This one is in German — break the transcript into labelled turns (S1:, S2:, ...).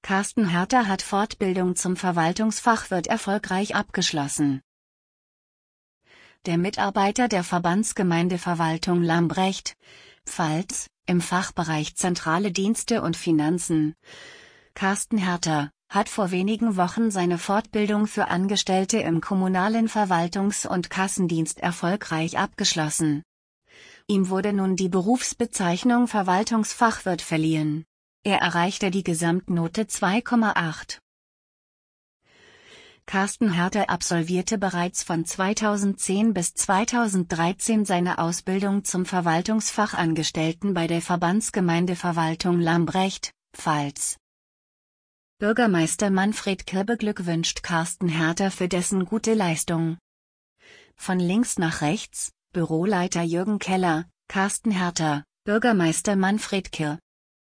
S1: Carsten Herter hat Fortbildung zum Verwaltungsfachwirt erfolgreich abgeschlossen. Der Mitarbeiter der Verbandsgemeindeverwaltung Lambrecht, Pfalz, im Fachbereich Zentrale Dienste und Finanzen, Carsten Herter, hat vor wenigen Wochen seine Fortbildung für Angestellte im kommunalen Verwaltungs- und Kassendienst erfolgreich abgeschlossen. Ihm wurde nun die Berufsbezeichnung Verwaltungsfachwirt verliehen. Er erreichte die Gesamtnote 2,8. Carsten Herter absolvierte bereits von 2010 bis 2013 seine Ausbildung zum Verwaltungsfachangestellten bei der Verbandsgemeindeverwaltung Lambrecht, Pfalz. Bürgermeister Manfred Kirr beglückwünscht Carsten Herter für dessen gute Leistung. Von links nach rechts, Büroleiter Jürgen Keller, Carsten Herter, Bürgermeister Manfred Kirr.